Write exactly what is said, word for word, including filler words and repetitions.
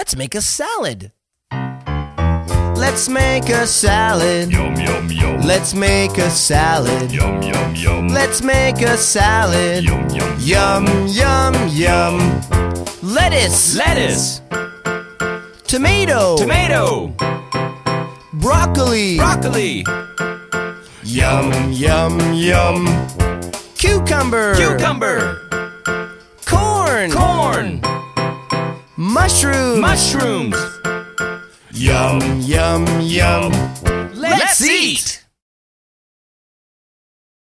Let's make a salad. Let's make a salad. Yum, yum, yum. Let's make a salad. Yum, yum, yum. Let's make a salad. Yum, yum, Yum, yum, yum. Lettuce. Lettuce. Tomato. Tomato. Broccoli. Broccoli. Yum, yum, yum. Cucumber. Cucumber. Corn. Corn. Mushrooms. Mushrooms. Yum, yum, yum. Let's eat.